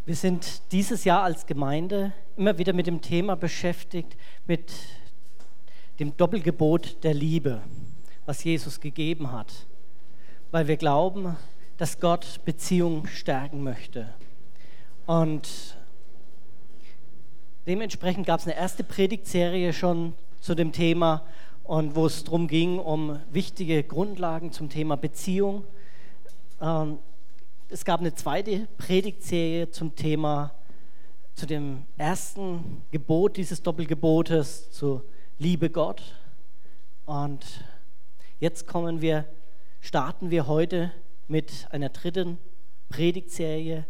Wir sind dieses Jahr als Gemeinde immer wieder mit dem Thema beschäftigt, mit dem Doppelgebot der Liebe, was Jesus gegeben hat, weil wir glauben, dass Gott Beziehungen stärken möchte. Und dementsprechend gab es eine erste Predigtserie schon zu dem Thema, und wo es darum ging, um wichtige Grundlagen zum Thema Beziehung. Es gab eine zweite Predigtserie zum Thema, zu dem ersten Gebot dieses Doppelgebotes, zu Liebe Gott. Und jetzt starten wir heute mit einer dritten Predigtserie,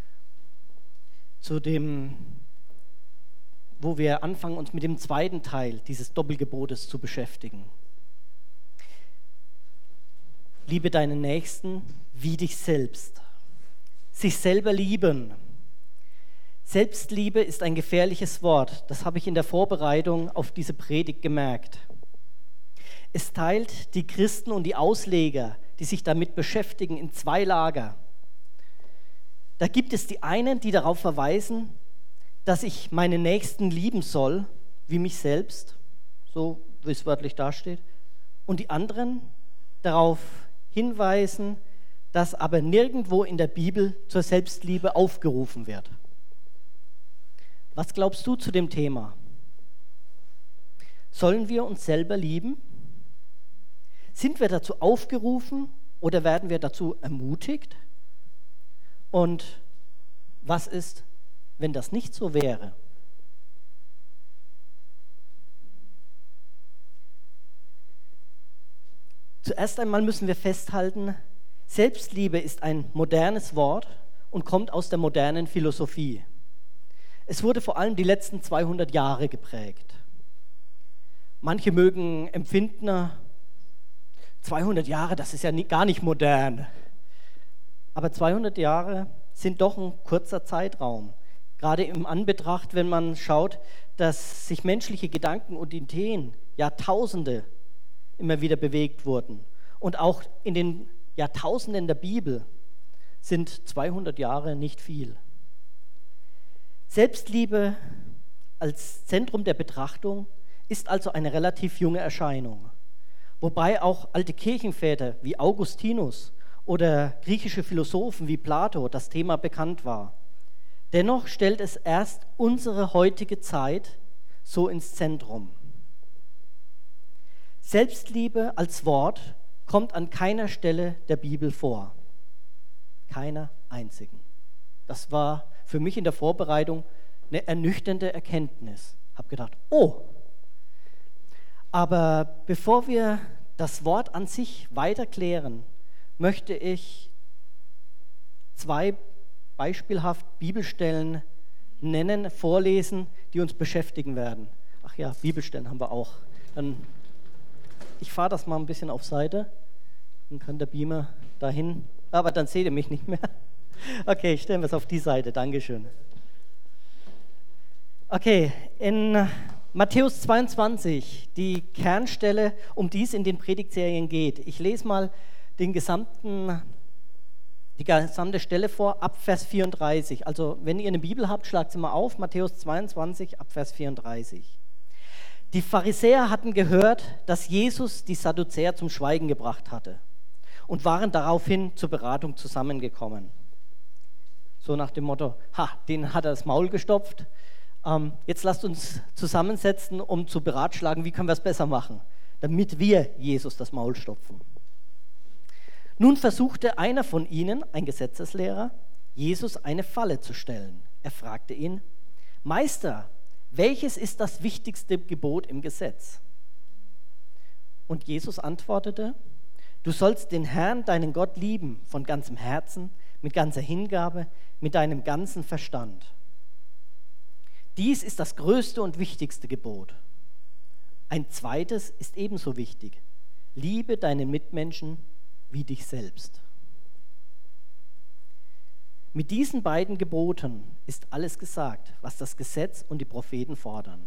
wo wir anfangen, uns mit dem zweiten Teil dieses Doppelgebotes zu beschäftigen. Liebe deinen Nächsten wie dich selbst. Sich selber lieben. Selbstliebe ist ein gefährliches Wort. Das habe ich in der Vorbereitung auf diese Predigt gemerkt. Es teilt die Christen und die Ausleger, die sich damit beschäftigen, in zwei Lager. Da gibt es die einen, die darauf verweisen, dass ich meinen Nächsten lieben soll, wie mich selbst, so wie es wörtlich dasteht, und die anderen darauf hinweisen, dass aber nirgendwo in der Bibel zur Selbstliebe aufgerufen wird. Was glaubst du zu dem Thema? Sollen wir uns selber lieben? Sind wir dazu aufgerufen oder werden wir dazu ermutigt? Und was ist, wenn das nicht so wäre? Zuerst einmal müssen wir festhalten, Selbstliebe ist ein modernes Wort und kommt aus der modernen Philosophie. Es wurde vor allem die letzten 200 Jahre geprägt. Manche mögen empfinden, 200 Jahre, das ist ja gar nicht modern. Aber 200 Jahre sind doch ein kurzer Zeitraum. Gerade im Anbetracht, wenn man schaut, dass sich menschliche Gedanken und Ideen Jahrtausende immer wieder bewegt wurden. Und auch in den Jahrtausenden der Bibel sind 200 Jahre nicht viel. Selbstliebe als Zentrum der Betrachtung ist also eine relativ junge Erscheinung. Wobei auch alte Kirchenväter wie Augustinus oder griechische Philosophen wie Plato das Thema bekannt war. Dennoch stellt es erst unsere heutige Zeit so ins Zentrum. Selbstliebe als Wort kommt an keiner Stelle der Bibel vor. Keiner einzigen. Das war für mich in der Vorbereitung eine ernüchternde Erkenntnis. Ich habe gedacht, oh! Aber bevor wir das Wort an sich weiter klären, möchte ich zwei beispielhaft Bibelstellen nennen, vorlesen, die uns beschäftigen werden. Ach ja, Bibelstellen haben wir auch. Ich fahre das mal ein bisschen auf Seite, dann kann der Beamer dahin, aber dann seht ihr mich nicht mehr. Okay, stellen wir es auf die Seite, Dankeschön. Okay, in Matthäus 22, die Kernstelle, um die es in den Predigtserien geht. Ich lese mal die gesamte Stelle vor, ab Vers 34. Also wenn ihr eine Bibel habt, schlagt sie mal auf, Matthäus 22, ab Vers 34. Die Pharisäer hatten gehört, dass Jesus die Sadduzäer zum Schweigen gebracht hatte und waren daraufhin zur Beratung zusammengekommen. So nach dem Motto, den hat er das Maul gestopft, jetzt lasst uns zusammensetzen, um zu beratschlagen, wie können wir es besser machen, damit wir Jesus das Maul stopfen. Nun versuchte einer von ihnen, ein Gesetzeslehrer, Jesus eine Falle zu stellen. Er fragte ihn, Meister, welches ist das wichtigste Gebot im Gesetz? Und Jesus antwortete, du sollst den Herrn, deinen Gott, lieben, von ganzem Herzen, mit ganzer Hingabe, mit deinem ganzen Verstand. Dies ist das größte und wichtigste Gebot. Ein zweites ist ebenso wichtig. Liebe deinen Mitmenschen wie dich selbst. Mit diesen beiden Geboten ist alles gesagt, was das Gesetz und die Propheten fordern.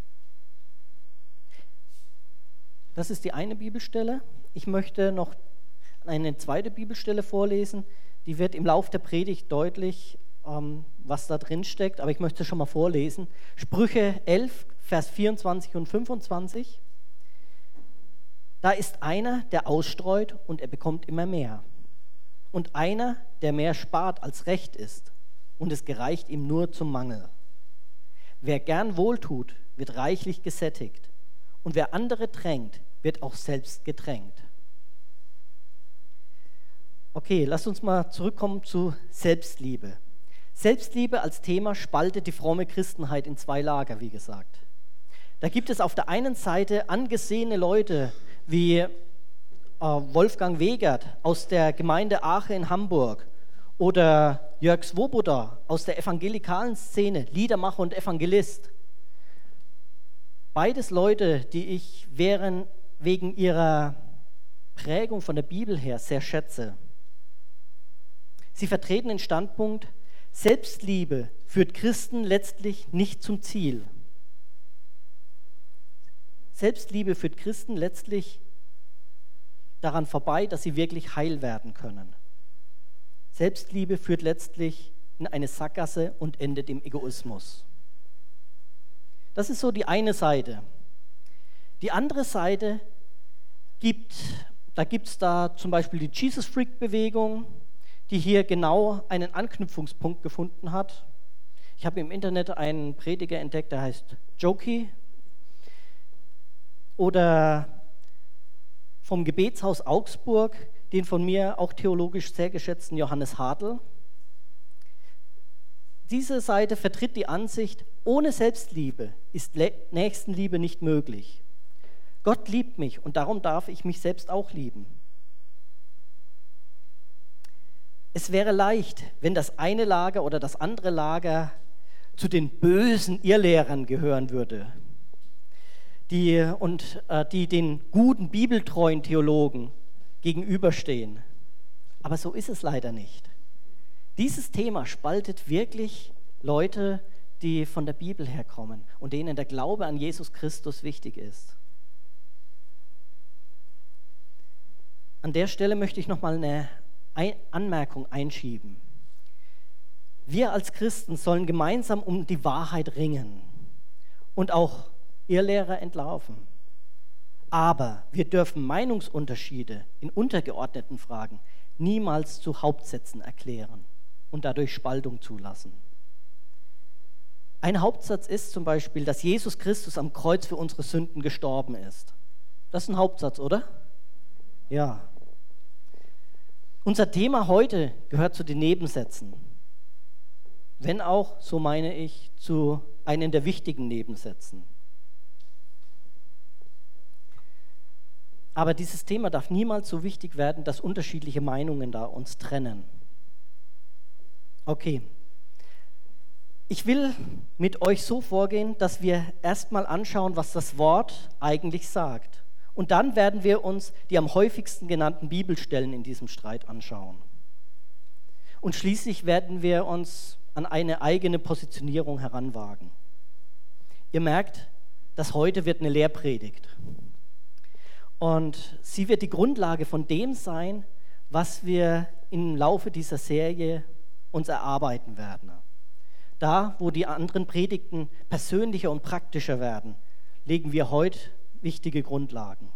Das ist die eine Bibelstelle. Ich möchte noch eine zweite Bibelstelle vorlesen, die wird im Lauf der Predigt deutlich. was da drin steckt, aber ich möchte es schon mal vorlesen. Sprüche 11, Vers 24 und 25. Da ist einer, der ausstreut und er bekommt immer mehr. Und einer, der mehr spart als recht ist und es gereicht ihm nur zum Mangel. Wer gern wohltut, wird reichlich gesättigt und wer andere drängt, wird auch selbst gedrängt. Okay, lasst uns mal zurückkommen zu Selbstliebe. Selbstliebe als Thema spaltet die fromme Christenheit in zwei Lager, wie gesagt. Da gibt es auf der einen Seite angesehene Leute wie Wolfgang Wegert aus der Gemeinde Aachen in Hamburg oder Jörg Swoboda aus der evangelikalen Szene, Liedermacher und Evangelist. Beides Leute, die ich wegen ihrer Prägung von der Bibel her sehr schätze. Sie vertreten den Standpunkt, Selbstliebe führt Christen letztlich nicht zum Ziel. Selbstliebe führt Christen letztlich daran vorbei, dass sie wirklich heil werden können. Selbstliebe führt letztlich in eine Sackgasse und endet im Egoismus. Das ist so die eine Seite. Die andere Seite gibt es zum Beispiel die Jesus-Freak-Bewegung, die hier genau einen Anknüpfungspunkt gefunden hat. Ich habe im Internet einen Prediger entdeckt, der heißt Joki. Oder vom Gebetshaus Augsburg, den von mir auch theologisch sehr geschätzten Johannes Hartl. Diese Seite vertritt die Ansicht, ohne Selbstliebe ist Nächstenliebe nicht möglich. Gott liebt mich und darum darf ich mich selbst auch lieben. Es wäre leicht, wenn das eine Lager oder das andere Lager zu den bösen Irrlehrern gehören würde, die den guten bibeltreuen Theologen gegenüberstehen. Aber so ist es leider nicht. Dieses Thema spaltet wirklich Leute, die von der Bibel herkommen und denen der Glaube an Jesus Christus wichtig ist. An der Stelle möchte ich nochmal eine Anmerkung einschieben. Wir als Christen sollen gemeinsam um die Wahrheit ringen und auch Irrlehrer entlarven. Aber wir dürfen Meinungsunterschiede in untergeordneten Fragen niemals zu Hauptsätzen erklären und dadurch Spaltung zulassen. Ein Hauptsatz ist zum Beispiel, dass Jesus Christus am Kreuz für unsere Sünden gestorben ist. Das ist ein Hauptsatz, oder? Ja. Unser Thema heute gehört zu den Nebensätzen. Wenn auch, so meine ich, zu einem der wichtigen Nebensätzen. Aber dieses Thema darf niemals so wichtig werden, dass unterschiedliche Meinungen da uns trennen. Okay. Ich will mit euch so vorgehen, dass wir erstmal anschauen, was das Wort eigentlich sagt. Und dann werden wir uns die am häufigsten genannten Bibelstellen in diesem Streit anschauen. Und schließlich werden wir uns an eine eigene Positionierung heranwagen. Ihr merkt, dass heute wird eine Lehrpredigt. Und sie wird die Grundlage von dem sein, was wir im Laufe dieser Serie uns erarbeiten werden. Da, wo die anderen Predigten persönlicher und praktischer werden, legen wir heute wichtige Grundlagen.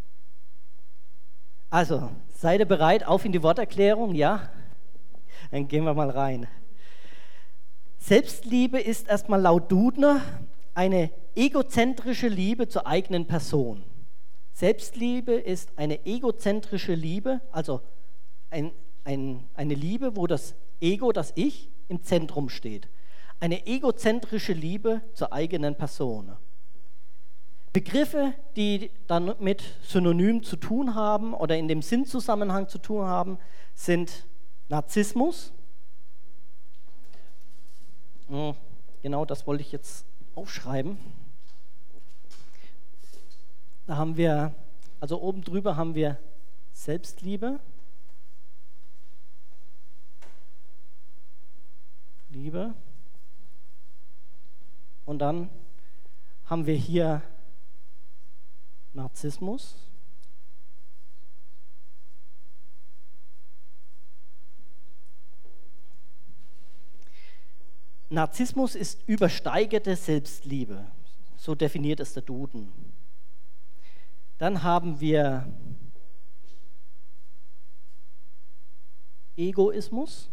Also, seid ihr bereit? Auf in die Worterklärung, ja? Dann gehen wir mal rein. Selbstliebe ist erstmal laut Dudner eine egozentrische Liebe zur eigenen Person. Selbstliebe ist eine egozentrische Liebe, also eine Liebe, wo das Ego, das Ich, im Zentrum steht. Eine egozentrische Liebe zur eigenen Person. Begriffe, die dann mit Synonym zu tun haben oder in dem Sinnzusammenhang zu tun haben, sind Narzissmus. Genau, das wollte ich jetzt aufschreiben. Da haben wir, also oben drüber haben wir Selbstliebe. Liebe. Und dann haben wir hier Narzissmus. Narzissmus ist übersteigerte Selbstliebe. So definiert es der Duden. Dann haben wir Egoismus.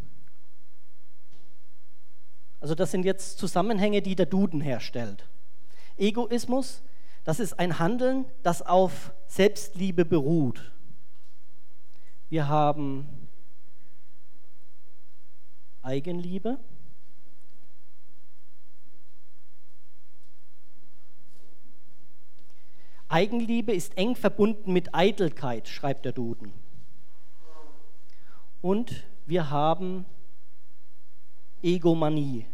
Also das sind jetzt Zusammenhänge, die der Duden herstellt. Egoismus, das ist ein Handeln, das auf Selbstliebe beruht. Wir haben Eigenliebe. Eigenliebe ist eng verbunden mit Eitelkeit, schreibt der Duden. Und wir haben Egomanie.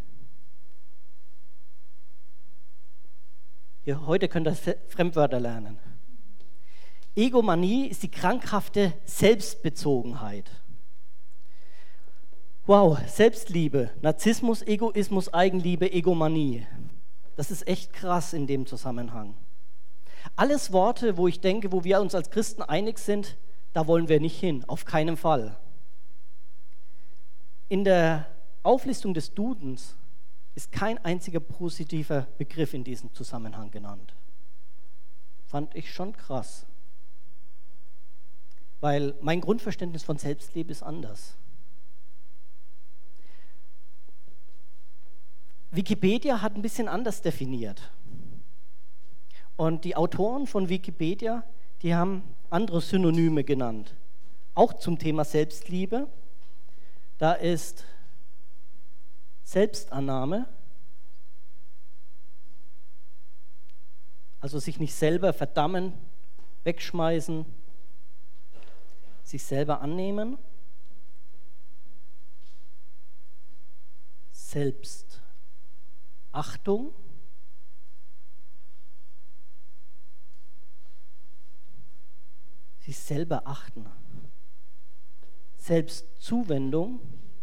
Heute könnt ihr Fremdwörter lernen. Egomanie ist die krankhafte Selbstbezogenheit. Wow, Selbstliebe, Narzissmus, Egoismus, Eigenliebe, Egomanie. Das ist echt krass in dem Zusammenhang. Alles Worte, wo ich denke, wo wir uns als Christen einig sind, da wollen wir nicht hin, auf keinen Fall. In der Auflistung des Dudens ist kein einziger positiver Begriff in diesem Zusammenhang genannt. Fand ich schon krass. Weil mein Grundverständnis von Selbstliebe ist anders. Wikipedia hat ein bisschen anders definiert. Und die Autoren von Wikipedia, die haben andere Synonyme genannt. Auch zum Thema Selbstliebe. Da ist Selbstannahme, also sich nicht selber verdammen, wegschmeißen, sich selber annehmen. Selbstachtung. Sich selber achten. Selbstzuwendung.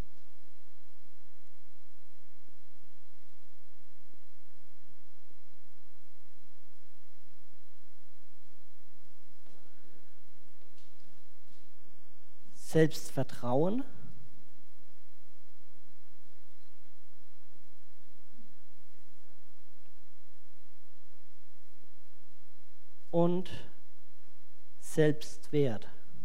Selbstvertrauen. Und Selbstwert.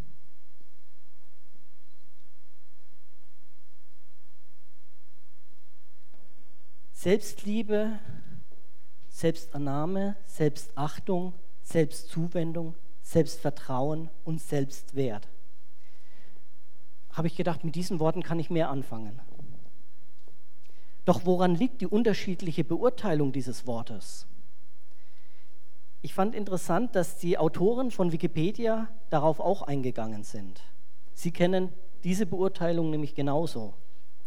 Selbstliebe, Selbstannahme, Selbstachtung, Selbstzuwendung, Selbstvertrauen und Selbstwert. Habe ich gedacht, mit diesen Worten kann ich mehr anfangen. Doch woran liegt die unterschiedliche Beurteilung dieses Wortes? Ich fand interessant, dass die Autoren von Wikipedia darauf auch eingegangen sind. Sie kennen diese Beurteilung nämlich genauso.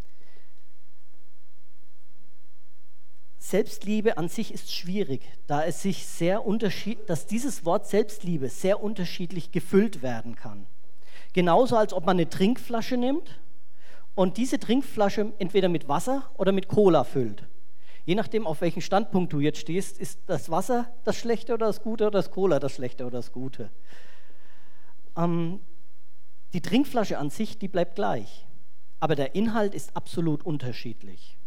Selbstliebe an sich ist schwierig, da es sich dass dieses Wort Selbstliebe sehr unterschiedlich gefüllt werden kann. Genauso, als ob man eine Trinkflasche nimmt und diese Trinkflasche entweder mit Wasser oder mit Cola füllt. Je nachdem, auf welchem Standpunkt du jetzt stehst, ist das Wasser das Schlechte oder das Gute oder das Cola das Schlechte oder das Gute. Die Trinkflasche an sich, die bleibt gleich, aber der Inhalt ist absolut unterschiedlich.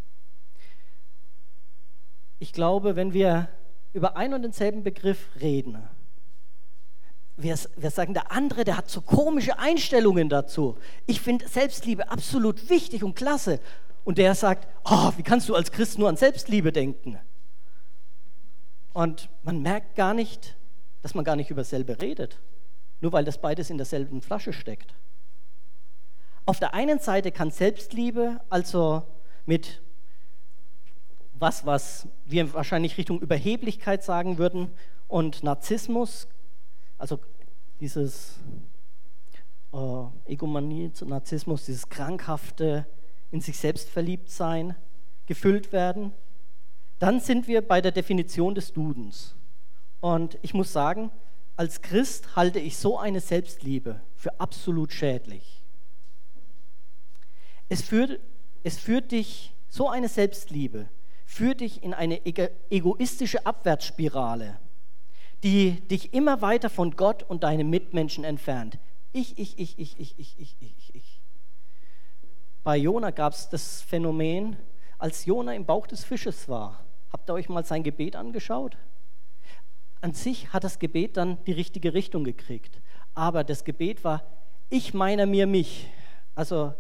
Ich glaube, wenn wir über einen und denselben Begriff reden, wir sagen, der andere, der hat so komische Einstellungen dazu. Ich finde Selbstliebe absolut wichtig und klasse. Und der sagt, oh, wie kannst du als Christ nur an Selbstliebe denken? Und man merkt gar nicht, dass man gar nicht über dasselbe redet, nur weil das beides in derselben Flasche steckt. Auf der einen Seite kann Selbstliebe also mit was wir wahrscheinlich Richtung Überheblichkeit sagen würden, und Narzissmus, also dieses Egomanie, Narzissmus, dieses krankhafte, in sich selbst verliebt sein, gefüllt werden. Dann sind wir bei der Definition des Dudens. Und ich muss sagen, als Christ halte ich so eine Selbstliebe für absolut schädlich. So eine Selbstliebe führt dich in eine egoistische Abwärtsspirale, die dich immer weiter von Gott und deinen Mitmenschen entfernt. Ich. Bei Jona gab es das Phänomen, als Jona im Bauch des Fisches war. Habt ihr euch mal sein Gebet angeschaut? An sich hat das Gebet dann die richtige Richtung gekriegt. Aber das Gebet war, ich meiner mir mich. Also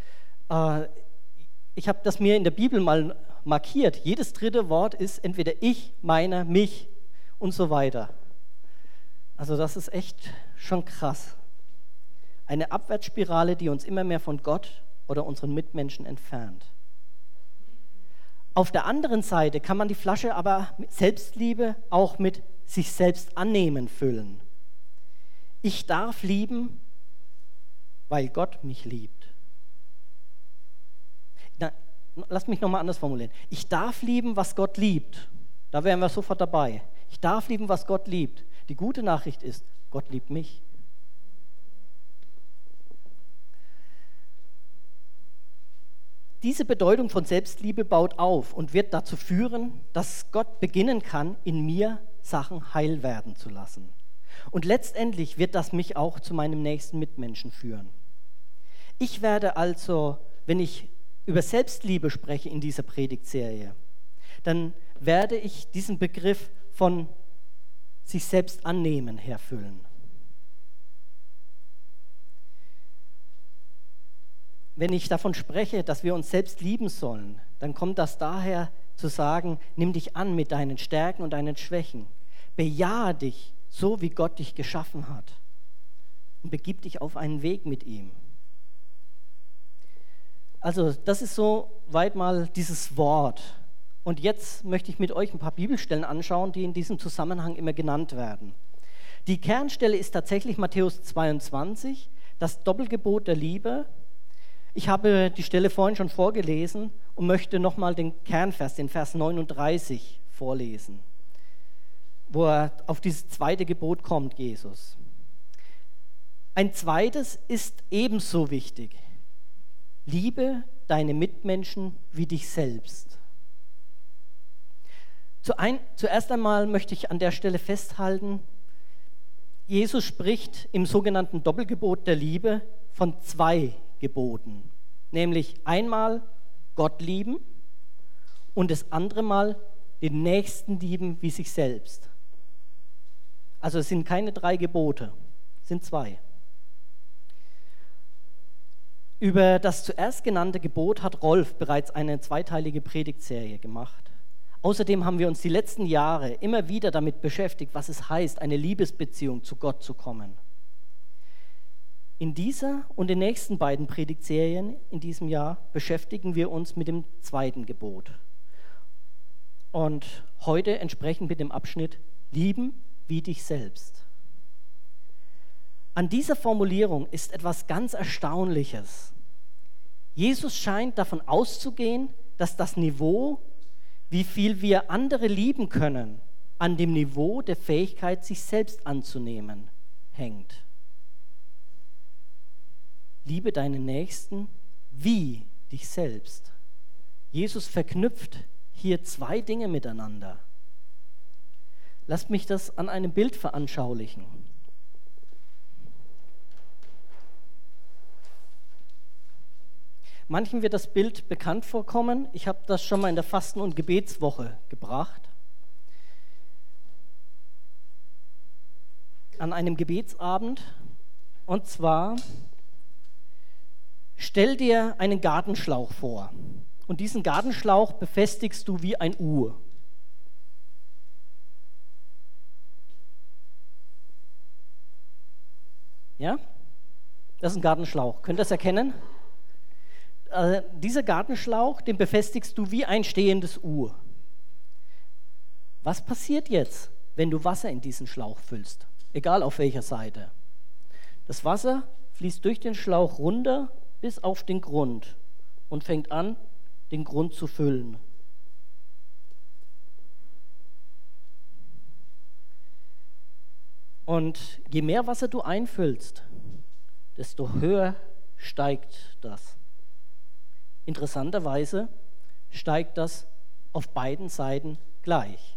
ich habe das mir in der Bibel mal markiert. Jedes dritte Wort ist entweder ich, meiner, mich und so weiter. Also das ist echt schon krass. Eine Abwärtsspirale, die uns immer mehr von Gott oder unseren Mitmenschen entfernt. Auf der anderen Seite kann man die Flasche aber mit Selbstliebe auch mit sich selbst annehmen füllen. Ich darf lieben, weil Gott mich liebt. Na, lass mich nochmal anders formulieren. Ich darf lieben, was Gott liebt. Da wären wir sofort dabei. Ich darf lieben, was Gott liebt. Die gute Nachricht ist, Gott liebt mich. Diese Bedeutung von Selbstliebe baut auf und wird dazu führen, dass Gott beginnen kann, in mir Sachen heil werden zu lassen. Und letztendlich wird das mich auch zu meinem nächsten Mitmenschen führen. Ich werde also, wenn ich über Selbstliebe spreche in dieser Predigtserie, dann werde ich diesen Begriff von sich selbst annehmen herfüllen. Wenn ich davon spreche, dass wir uns selbst lieben sollen, dann kommt das daher zu sagen, nimm dich an mit deinen Stärken und deinen Schwächen. Bejahe dich so, wie Gott dich geschaffen hat und begib dich auf einen Weg mit ihm. Also das ist so weit mal dieses Wort. Und jetzt möchte ich mit euch ein paar Bibelstellen anschauen, die in diesem Zusammenhang immer genannt werden. Die Kernstelle ist tatsächlich Matthäus 22, das Doppelgebot der Liebe. Ich habe die Stelle vorhin schon vorgelesen und möchte nochmal den Kernvers, den Vers 39 vorlesen, wo er auf dieses zweite Gebot kommt, Jesus. Ein zweites ist ebenso wichtig. Liebe deine Mitmenschen wie dich selbst. Zuerst einmal möchte ich an der Stelle festhalten, Jesus spricht im sogenannten Doppelgebot der Liebe von zwei Geboten, nämlich einmal Gott lieben und das andere Mal den Nächsten lieben wie sich selbst. Also es sind keine 3 Gebote, es sind 2. Über das zuerst genannte Gebot hat Rolf bereits eine zweiteilige Predigtserie gemacht. Außerdem haben wir uns die letzten Jahre immer wieder damit beschäftigt, was es heißt, eine Liebesbeziehung zu Gott zu kommen. In dieser und den nächsten beiden Predigtserien in diesem Jahr beschäftigen wir uns mit dem zweiten Gebot. Und heute entsprechend mit dem Abschnitt Lieben wie dich selbst. An dieser Formulierung ist etwas ganz Erstaunliches. Jesus scheint davon auszugehen, dass das Niveau, wie viel wir andere lieben können, an dem Niveau der Fähigkeit, sich selbst anzunehmen, hängt. Liebe deinen Nächsten wie dich selbst. Jesus verknüpft hier 2 Dinge miteinander. Lasst mich das an einem Bild veranschaulichen. Manchen wird das Bild bekannt vorkommen. Ich habe das schon mal in der Fasten- und Gebetswoche gebracht. An einem Gebetsabend. Und zwar, stell dir einen Gartenschlauch vor. Und diesen Gartenschlauch befestigst du wie ein U. Ja? Das ist ein Gartenschlauch. Könnt ihr das erkennen? Dieser Gartenschlauch, den befestigst du wie ein stehendes U. Was passiert jetzt, wenn du Wasser in diesen Schlauch füllst? Egal auf welcher Seite. Das Wasser fließt durch den Schlauch runter bis auf den Grund und fängt an, den Grund zu füllen. Und je mehr Wasser du einfüllst, desto höher steigt das. Interessanterweise steigt das auf beiden Seiten gleich.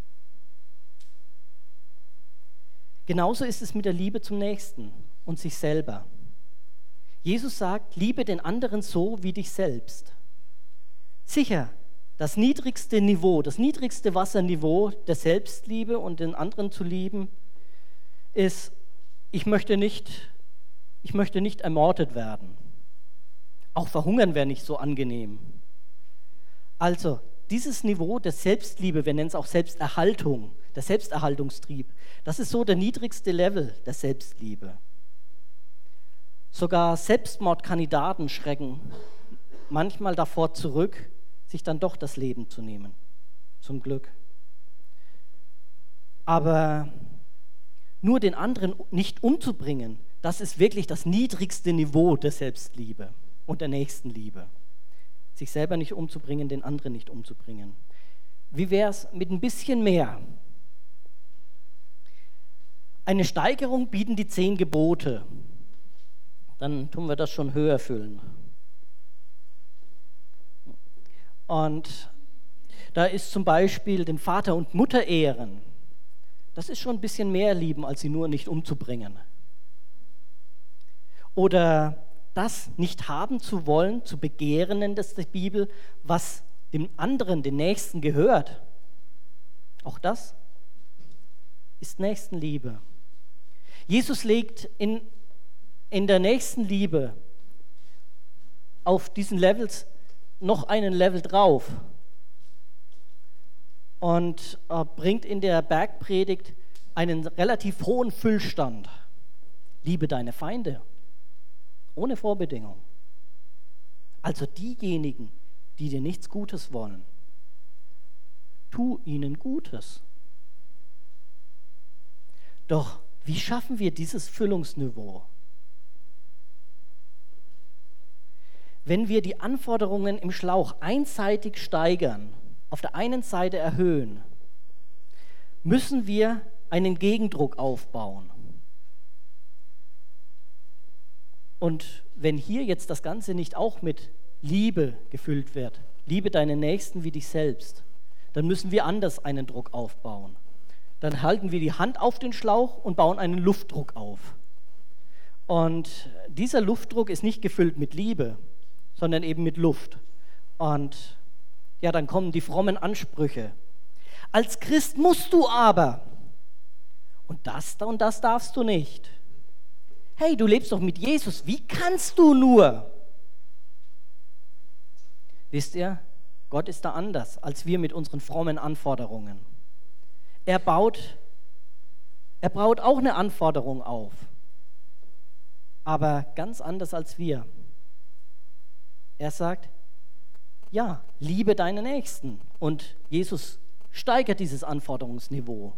Genauso ist es mit der Liebe zum Nächsten und sich selber. Jesus sagt, liebe den anderen so wie dich selbst. Sicher, das niedrigste Niveau, das niedrigste Wasserniveau der Selbstliebe und den anderen zu lieben, ist, ich möchte nicht ermordet werden. Auch verhungern wäre nicht so angenehm. Also, dieses Niveau der Selbstliebe, wir nennen es auch Selbsterhaltung, der Selbsterhaltungstrieb, das ist so der niedrigste Level der Selbstliebe. Sogar Selbstmordkandidaten schrecken manchmal davor zurück, sich dann doch das Leben zu nehmen. Zum Glück. Aber nur den anderen nicht umzubringen, das ist wirklich das niedrigste Niveau der Selbstliebe und der Nächstenliebe. Sich selber nicht umzubringen, den anderen nicht umzubringen. Wie wäre es mit ein bisschen mehr? Eine Steigerung bieten die 10 Gebote. Dann tun wir das schon höher füllen. Und da ist zum Beispiel den Vater und Mutter ehren. Das ist schon ein bisschen mehr lieben, als sie nur nicht umzubringen. Oder das nicht haben zu wollen, zu begehren, nennt es die Bibel, was dem anderen, den Nächsten gehört. Auch das ist Nächstenliebe. Jesus legt in der Nächstenliebe auf diesen Levels noch einen Level drauf und bringt in der Bergpredigt einen relativ hohen Füllstand. Liebe deine Feinde, ohne Vorbedingung. Also diejenigen, die dir nichts Gutes wollen, tu ihnen Gutes. Doch wie schaffen wir dieses Füllungsniveau? Wenn wir die Anforderungen im Schlauch einseitig steigern, auf der einen Seite erhöhen, müssen wir einen Gegendruck aufbauen. Und wenn hier jetzt das Ganze nicht auch mit Liebe gefüllt wird, liebe deinen Nächsten wie dich selbst, dann müssen wir anders einen Druck aufbauen. Dann halten wir die Hand auf den Schlauch und bauen einen Luftdruck auf. Und dieser Luftdruck ist nicht gefüllt mit Liebe, sondern eben mit Luft. Und ja, dann kommen die frommen Ansprüche. Als Christ musst du aber. Und das darfst du nicht. Hey, du lebst doch mit Jesus. Wie kannst du nur? Wisst ihr, Gott ist da anders als wir mit unseren frommen Anforderungen. Er baut auch eine Anforderung auf, aber ganz anders als wir. Er sagt, ja, liebe deine Nächsten. Und Jesus steigert dieses Anforderungsniveau.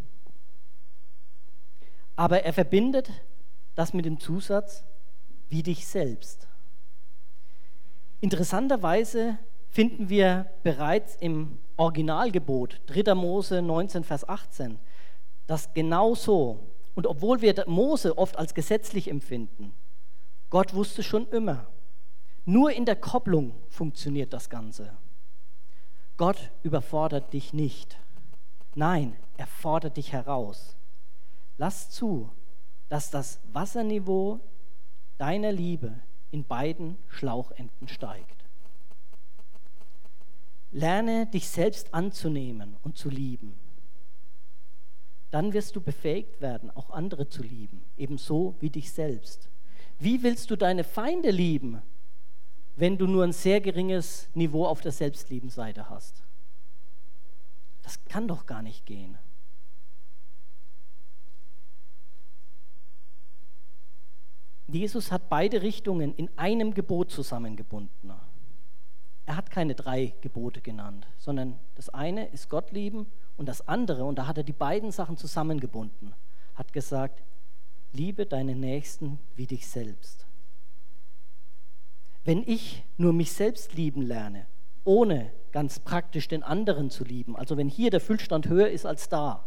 Aber er verbindet das mit dem Zusatz, wie dich selbst. Interessanterweise finden wir bereits im Originalgebot, 3. Mose 19, Vers 18, das genau so, und obwohl wir Mose oft als gesetzlich empfinden, Gott wusste schon immer, nur in der Kopplung funktioniert das Ganze. Gott überfordert dich nicht. Nein, er fordert dich heraus. Lass zu, dass das Wasserniveau deiner Liebe in beiden Schlauchenden steigt. Lerne, dich selbst anzunehmen und zu lieben. Dann wirst du befähigt werden, auch andere zu lieben, ebenso wie dich selbst. Wie willst du deine Feinde lieben, wenn du nur ein sehr geringes Niveau auf der Selbstliebenseite hast? Das kann doch gar nicht gehen. Jesus hat beide Richtungen in einem Gebot zusammengebunden. Er hat keine 3 Gebote genannt, sondern das eine ist Gott lieben und das andere, und da hat er die beiden Sachen zusammengebunden, hat gesagt, liebe deinen Nächsten wie dich selbst. Wenn ich nur mich selbst lieben lerne, ohne ganz praktisch den anderen zu lieben, also wenn hier der Füllstand höher ist als da,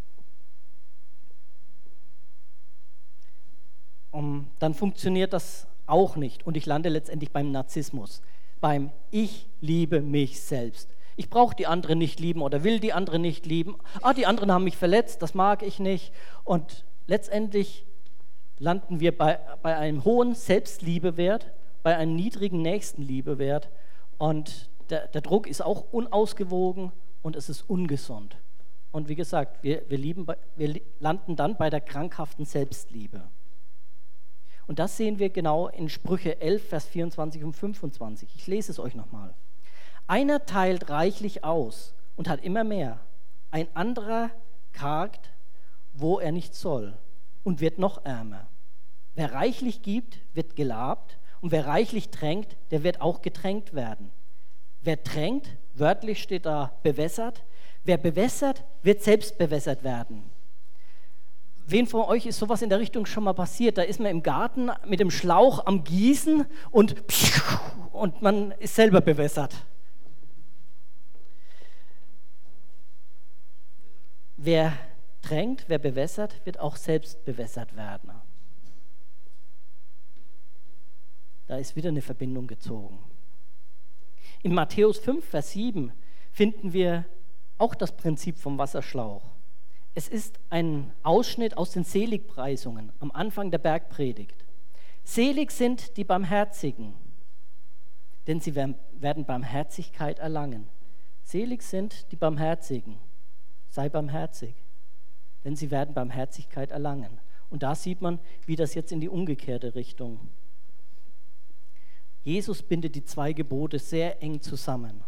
dann funktioniert das auch nicht und ich lande letztendlich beim Narzissmus, beim Ich liebe mich selbst. Ich brauche die anderen nicht lieben oder will die anderen nicht lieben. Die anderen haben mich verletzt, das mag ich nicht. Und letztendlich landen wir bei einem hohen Selbstliebewert, bei einem niedrigen Nächstenliebewert. Und der Druck ist auch unausgewogen und es ist ungesund. Und wie gesagt, wir landen dann bei der krankhaften Selbstliebe. Und das sehen wir genau in Sprüche 11, Vers 24 und 25. Ich lese es euch nochmal. Einer teilt reichlich aus und hat immer mehr. Ein anderer kargt, wo er nicht soll und wird noch ärmer. Wer reichlich gibt, wird gelabt und wer reichlich tränkt, der wird auch getränkt werden. Wer tränkt, wörtlich steht da bewässert, wer bewässert, wird selbst bewässert werden. Wen von euch ist sowas in der Richtung schon mal passiert? Da ist man im Garten mit dem Schlauch am Gießen und man ist selber bewässert. Wer tränkt, wer bewässert, wird auch selbst bewässert werden. Da ist wieder eine Verbindung gezogen. In Matthäus 5, Vers 7 finden wir auch das Prinzip vom Wasserschlauch. Es ist ein Ausschnitt aus den Seligpreisungen am Anfang der Bergpredigt. Selig sind die Barmherzigen, denn sie werden Barmherzigkeit erlangen. Selig sind die Barmherzigen, sei barmherzig, denn sie werden Barmherzigkeit erlangen. Und da sieht man, wie das jetzt in die umgekehrte Richtung. Jesus bindet die zwei Gebote sehr eng zusammen.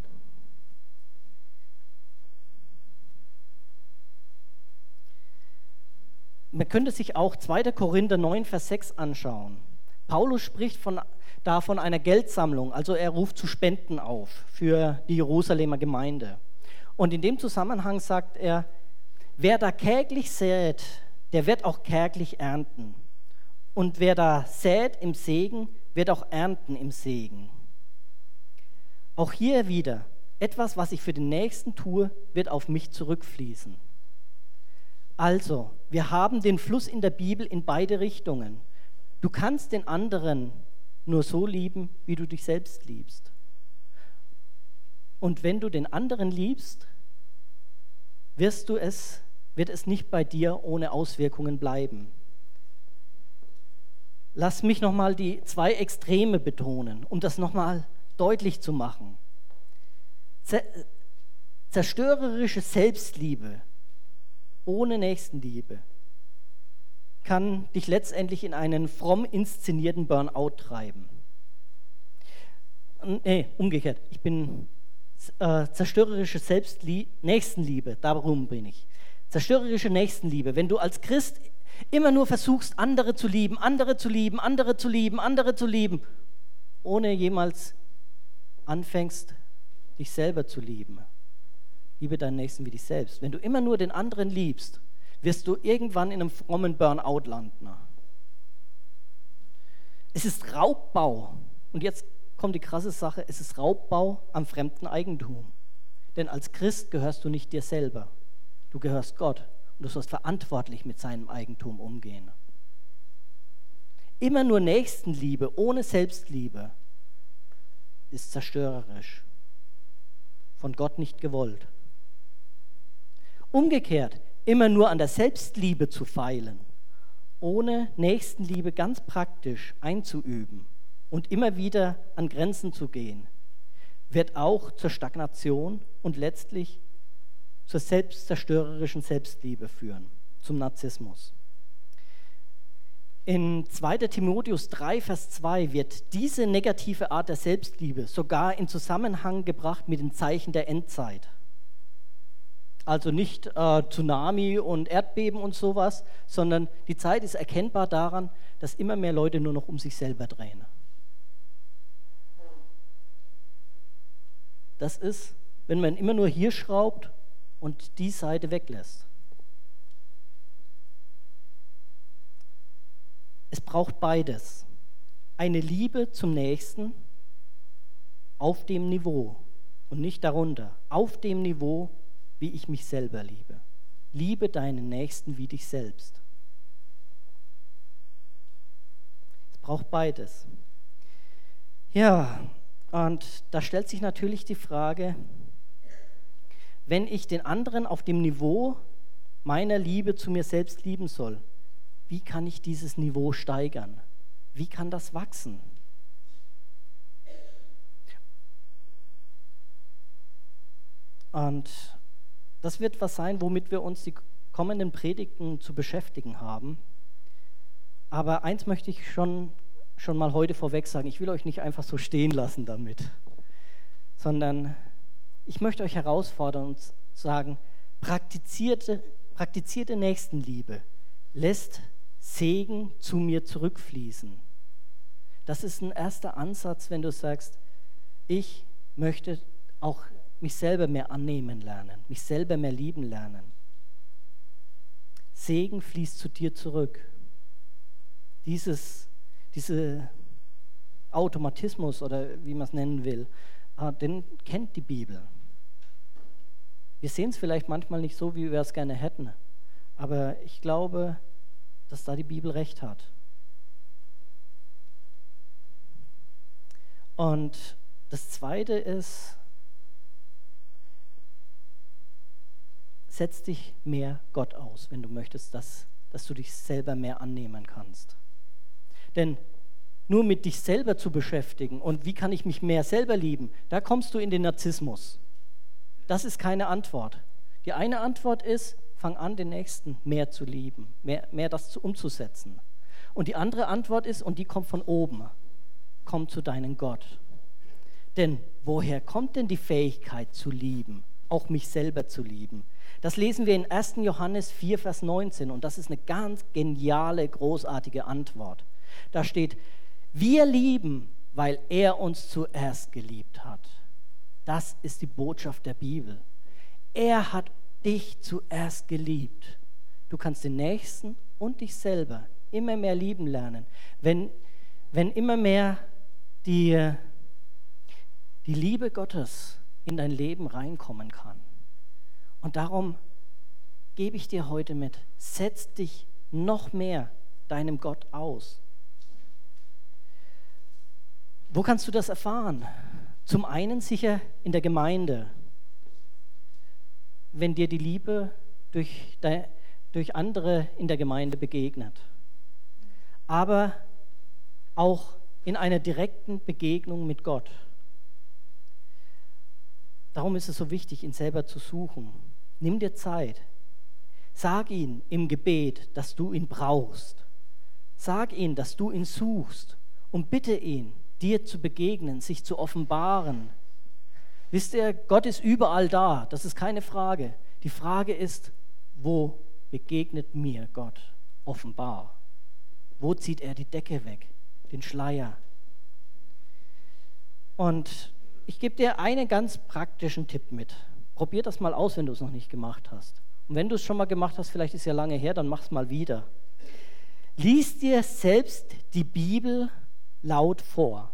Man könnte sich auch 2. Korinther 9, Vers 6 anschauen. Paulus spricht da von einer Geldsammlung, also er ruft zu Spenden auf für die Jerusalemer Gemeinde. Und in dem Zusammenhang sagt er, wer da kärglich sät, der wird auch kärglich ernten. Und wer da sät im Segen, wird auch ernten im Segen. Auch hier wieder, etwas, was ich für den Nächsten tue, wird auf mich zurückfließen. Also, wir haben den Fluss in der Bibel in beide Richtungen. Du kannst den anderen nur so lieben, wie du dich selbst liebst. Und wenn du den anderen liebst, wird es nicht bei dir ohne Auswirkungen bleiben. Lass mich nochmal die zwei Extreme betonen, um das nochmal deutlich zu machen. Zerstörerische Selbstliebe ohne Nächstenliebe kann dich letztendlich in einen fromm inszenierten Burnout treiben. Nee, umgekehrt. Ich bin zerstörerische Nächstenliebe, darum bin ich. Zerstörerische Nächstenliebe, wenn du als Christ immer nur versuchst, andere zu lieben, andere zu lieben, andere zu lieben, andere zu lieben, ohne jemals anfängst, dich selber zu lieben. Liebe deinen Nächsten wie dich selbst. Wenn du immer nur den anderen liebst, wirst du irgendwann in einem frommen Burnout landen. Es ist Raubbau. Und jetzt kommt die krasse Sache, es ist Raubbau am fremden Eigentum. Denn als Christ gehörst du nicht dir selber. Du gehörst Gott und du sollst verantwortlich mit seinem Eigentum umgehen. Immer nur Nächstenliebe ohne Selbstliebe ist zerstörerisch. Von Gott nicht gewollt. Umgekehrt, immer nur an der Selbstliebe zu feilen, ohne Nächstenliebe ganz praktisch einzuüben und immer wieder an Grenzen zu gehen, wird auch zur Stagnation und letztlich zur selbstzerstörerischen Selbstliebe führen, zum Narzissmus. In 2. Timotheus 3, Vers 2 wird diese negative Art der Selbstliebe sogar in Zusammenhang gebracht mit den Zeichen der Endzeit. Also nicht Tsunami und Erdbeben und sowas, sondern die Zeit ist erkennbar daran, dass immer mehr Leute nur noch um sich selber drehen. Das ist, wenn man immer nur hier schraubt und die Seite weglässt. Es braucht beides. Eine Liebe zum Nächsten auf dem Niveau und nicht darunter. Auf dem Niveau, wie ich mich selber liebe. Liebe deinen Nächsten wie dich selbst. Es braucht beides. Ja, und da stellt sich natürlich die Frage, wenn ich den anderen auf dem Niveau meiner Liebe zu mir selbst lieben soll, wie kann ich dieses Niveau steigern? Wie kann das wachsen? Und das wird was sein, womit wir uns die kommenden Predigten zu beschäftigen haben. Aber eins möchte ich schon mal heute vorweg sagen, ich will euch nicht einfach so stehen lassen damit, sondern ich möchte euch herausfordern und sagen, praktizierte Nächstenliebe lässt Segen zu mir zurückfließen. Das ist ein erster Ansatz, wenn du sagst, ich möchte auch mich selber mehr annehmen lernen, mich selber mehr lieben lernen. Segen fließt zu dir zurück. Dieser Automatismus oder wie man es nennen will, den kennt die Bibel. Wir sehen es vielleicht manchmal nicht so, wie wir es gerne hätten, aber ich glaube, dass da die Bibel recht hat. Und das Zweite ist, setz dich mehr Gott aus, wenn du möchtest, dass du dich selber mehr annehmen kannst. Denn nur mit dich selber zu beschäftigen und wie kann ich mich mehr selber lieben, da kommst du in den Narzissmus. Das ist keine Antwort. Die eine Antwort ist, fang an, den Nächsten mehr zu lieben, mehr das umzusetzen. Und die andere Antwort ist, und die kommt von oben, komm zu deinem Gott. Denn woher kommt denn die Fähigkeit zu lieben, auch mich selber zu lieben? Das lesen wir in 1. Johannes 4, Vers 19 und das ist eine ganz geniale, großartige Antwort. Da steht, wir lieben, weil er uns zuerst geliebt hat. Das ist die Botschaft der Bibel. Er hat dich zuerst geliebt. Du kannst den Nächsten und dich selber immer mehr lieben lernen, wenn immer mehr die Liebe Gottes in dein Leben reinkommen kann. Und darum gebe ich dir heute mit, setz dich noch mehr deinem Gott aus. Wo kannst du das erfahren? Zum einen sicher in der Gemeinde, wenn dir die Liebe durch andere in der Gemeinde begegnet. Aber auch in einer direkten Begegnung mit Gott. Darum ist es so wichtig, ihn selber zu suchen. Nimm dir Zeit. Sag ihm im Gebet, dass du ihn brauchst. Sag ihm, dass du ihn suchst und bitte ihn, dir zu begegnen, sich zu offenbaren. Wisst ihr, Gott ist überall da, das ist keine Frage. Die Frage ist, wo begegnet mir Gott offenbar? Wo zieht er die Decke weg, den Schleier? Und ich gebe dir einen ganz praktischen Tipp mit. Probier das mal aus, wenn du es noch nicht gemacht hast. Und wenn du es schon mal gemacht hast, vielleicht ist es ja lange her, dann mach es mal wieder. Lies dir selbst die Bibel laut vor.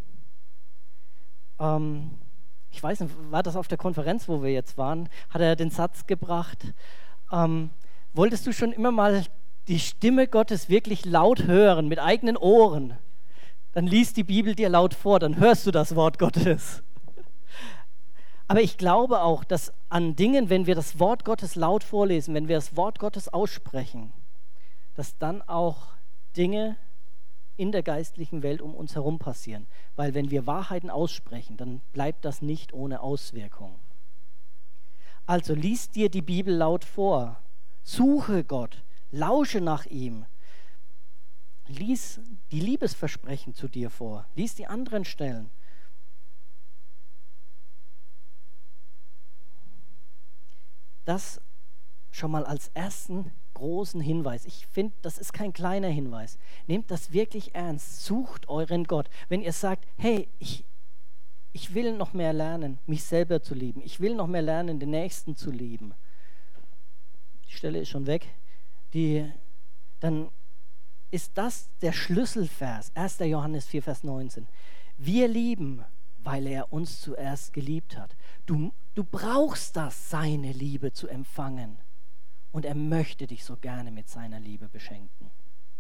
Ich weiß nicht, war das auf der Konferenz, wo wir jetzt waren, hat er den Satz gebracht, wolltest du schon immer mal die Stimme Gottes wirklich laut hören, mit eigenen Ohren? Dann lies die Bibel dir laut vor, dann hörst du das Wort Gottes. Aber ich glaube auch, dass an Dingen, wenn wir das Wort Gottes laut vorlesen, wenn wir das Wort Gottes aussprechen, dass dann auch Dinge in der geistlichen Welt um uns herum passieren. Weil wenn wir Wahrheiten aussprechen, dann bleibt das nicht ohne Auswirkung. Also lies dir die Bibel laut vor, suche Gott, lausche nach ihm, lies die Liebesversprechen zu dir vor, lies die anderen Stellen. Das schon mal als ersten großen Hinweis. Ich finde, das ist kein kleiner Hinweis. Nehmt das wirklich ernst. Sucht euren Gott. Wenn ihr sagt, hey, ich will noch mehr lernen, mich selber zu lieben. Ich will noch mehr lernen, den Nächsten zu lieben. Die Stelle ist schon weg. Dann ist das der Schlüsselvers. 1. Johannes 4, Vers 19. Wir lieben, weil er uns zuerst geliebt hat. Du brauchst das, seine Liebe zu empfangen. Und er möchte dich so gerne mit seiner Liebe beschenken.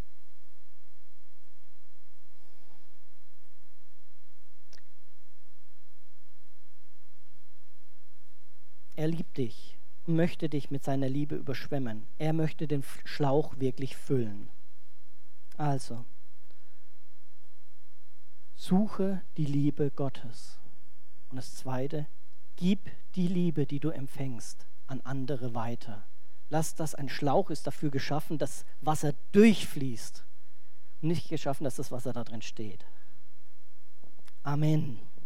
Er liebt dich und möchte dich mit seiner Liebe überschwemmen. Er möchte den Schlauch wirklich füllen. Also, suche die Liebe Gottes. Und das Zweite, Gib die Liebe, die du empfängst, an andere weiter. Lass das, ein Schlauch ist dafür geschaffen, dass Wasser durchfließt. Und nicht geschaffen, dass das Wasser da drin steht. Amen.